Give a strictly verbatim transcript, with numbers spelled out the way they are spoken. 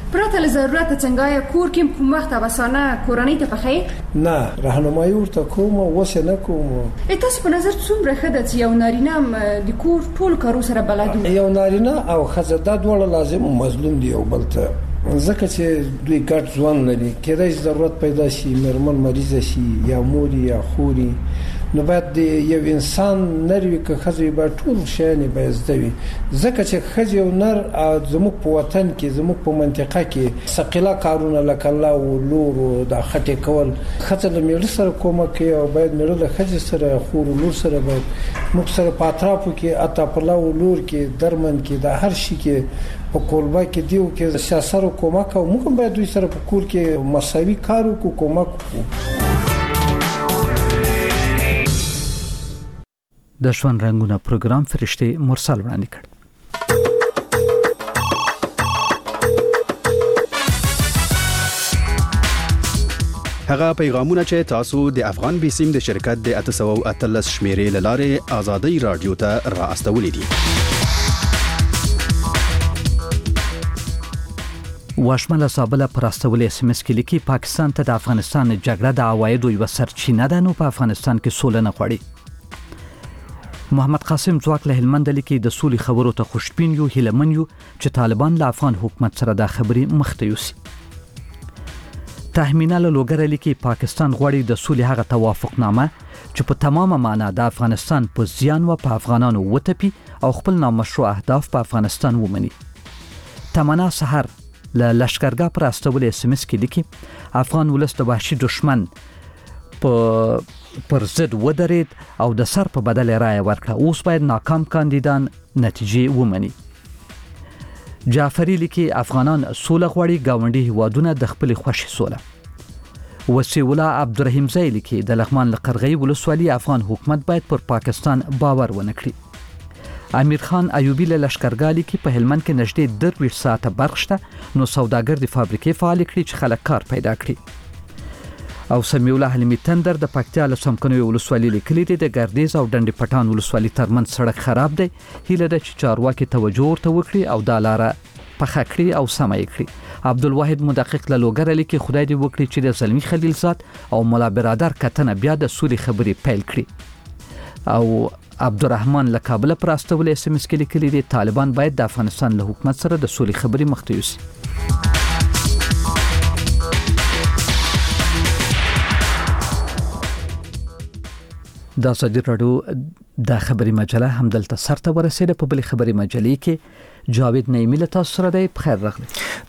پرته له ضرورت څنګه کور کې کوم وخت اوسانه کورنۍ ته پخې نه راهنمایي ورته کوم وسه نه کوم. تاسو په نظر څومره ښه ده چې یو نارینه د کور ټول کارو سره بلد وي؟ یو نارینه او ښځه دا دواړه لازم مظلوم دي یو بل ته، ځکه چې دوی ګډ ژوند لري. کېدای شي ضرورت پیدا شي میرمن مریضه شي یا مور یا خوري، نو باید د یو انسان نروي که ښځه به ټول شیان به زده وي، ځکه چې ښځې او نر زموږ په وطن کې زموږ په منطقه کې ثقيله کارونه لکه الله او لور او د خټې کول، ښځه له میړه سره کومک کوي او باید میړه له ښځې سره خور او لور سره باید موږ سره په اطرافو کې اته په لور لور کې درمن کې د هر شي کې په کولبا کې دیو کې سیاست او کومک او موږ باید دوی سره په کور کې مساوي کار وکړو، کومک وکړو. د ژوند رنگونه پروګرام فرشته مرسل وړاندې کړ. هغه پیغامونه چې تاسو د افغان بیسیم د شرکت د اته سوه او اتلس شمیرې لاره آزادۍ رادیو ته را استولې دي. واشمل صابله پر استولې اس ام اس کې لیکي پاکستان ته د افغانستان جګړه د عوایدو یو سرچینه ده، نو په افغانستان کې سوله نه غواړي. محمد قاسم ځواک له هلمند لیکي د سولې خبرو ته خوشبین یو، هیلمن یو چې طالبان له افغان حکومت سره د خبرې مخته یوسي. تهمینه له لوګر لیکي پاکستان غواړي د سولې هغه توافقنامه چې په تمامه معنا د افغانستان په زیان و په افغانانو وتپي او خپل نامشروع اهداف په افغانستان ومني. تمنا سحر له لشکرګاه پر استولې اس ام اس کې لیکي افغان ولس د وحشي دشمن په پر ضد ودرید او د سر په بدل رای ورکړه، اوس باید ناکام کاندیدان نتیجې ومني. جعفری لیکي افغانان سوله غواړي، گاونډي هیوادونه د خپل خوښي سوله. وسی الله عبدالرحیم زئی لیکي د لغمان لقرغی ولسوالي افغان حکومت باید پر پاکستان باور ونه کړي. امیر خان ایوبی له لشکرګاه لیکي په هلمند کې نږدې درویشت ساعته برق شته، نو سوداګر د فابریکې فعال کړي چې خلک کار پیدا کړي. او سمیع الله حلیمی تندر د پکتیا له سمکنوي ولسوالي لیکلي دي د ګردیز او ډنډ پټان ولسوالي ترمن سړک خراب دی، هیله ده چې چارواکي توجه ورته وکړي او دا لاره پخه کړي او سمه یې کړي. عبدالواحد مدقق له لوګر لیکي خدای دې وکړي چې د زلمی خلیلزاد او مولا برادر کتنه بیا د سولې خبرې پیل کړي. او عبدالرحمن له کابل پر استولې اس ام اس کې لیکلي دي طالبان باید د افغانستان له حکومت سره د سولې خبرې مخته یوسي. دا صدر راډیو د خبري مجله هم دلته سرته ورسېده. په بل خبري مجلې کې جاوید نعیمی له تاسو سره دی. بخیر راغلی.